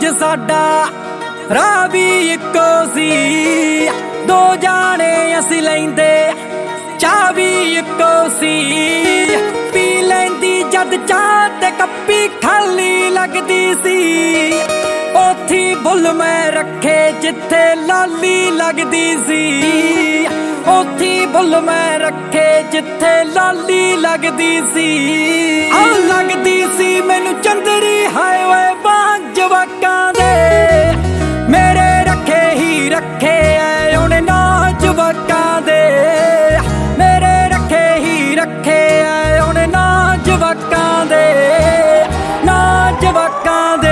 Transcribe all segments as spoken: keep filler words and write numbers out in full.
साडा राह भी इक्को सी, दो जाने असी लैंदे चाह भी इक्को सी। पी लैंदी जद चाह ते कप्पी खाली लगदी सी, ओथी बुल मैं रखे जिथे लाली लगदी सी। ओथी बुल मैं रखे जिथे लाली लगदी सी। आ लगदी सी मैनू चंदरी हाय वे बांग जवाकां दे, मेरे रखे ही रखे ऐ उन्हें ना जवाकां दे। मेरे रखे ही रखे ऐ उन्हें ना जवाकां दे, ना जवाकां दे।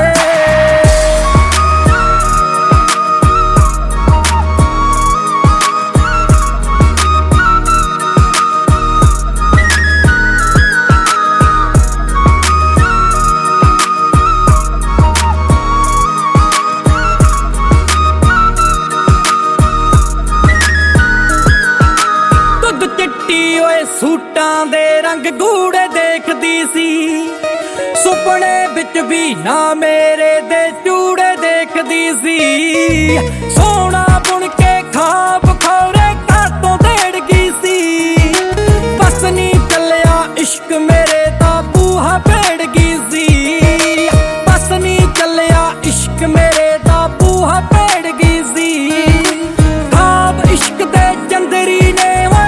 सूटां दे रंग गूड़े देखदी सी, सुपने विच भी ना मेरे दे चूड़े देखदी सी। सोना बुन के खाब खौरे कातों देड़ गई सी, बस नी चलिया इश्क मेरे दा बूहा भेड़ गई सी। बस नी चलिया इश्क मेरे दा बूहा भेड़ गई सी। खाब इश्क दे चंदरी ने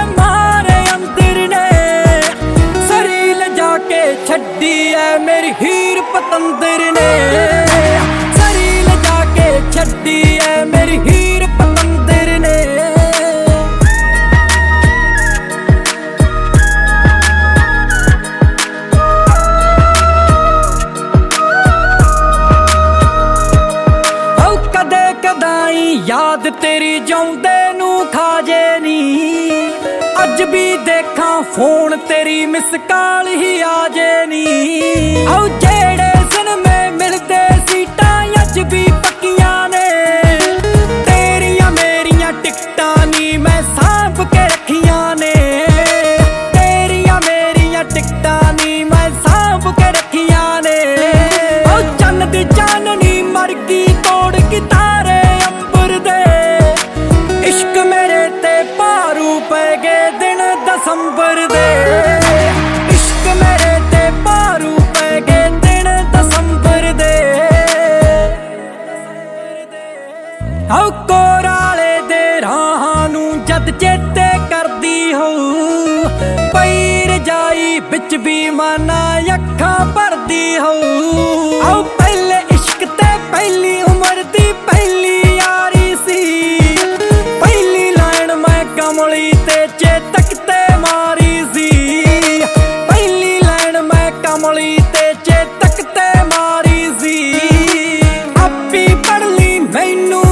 छड्डी है मेरी हीर पतंदर ने, सरील जाके छड्डी है मेरी हीर पतंदर ने। औ कदे कदाई याद तेरी जाउंदे नू खाजे नी, अज भी देखा फोन तेरी मिस कॉल ही आजे नी। औ जेड़े दिन में मिलदे सीटां अज भी पक्कियां ने, तेरियां मेरियां टिकटां नी मैं सांभ के रखियां ने। तेरियां मेरियां टिकटां नी मैं सांभ के रखियां ने। औ चन्न दी चाननी मर गई तोड़ के तारे अंबर दे, इश्क मेरे ते भारू पै गए दिन दसंबर दे। इश्क मेरे ते भारू पै गए दिन दसंबर दे। औ कोराले दे राहां नू जद चेते करदी होऊं, पई रजाई बिच भी माना अखां भरदी होऊं। औ पहले इश्क ते पहली उमर दी पहली यारी सी, पहली लाइन मैं कमली ते चेतक ते मारी सी। पहली लाइन मैं कमली ते चेतक ते मारी सी। आपी पढ़ ली मैनू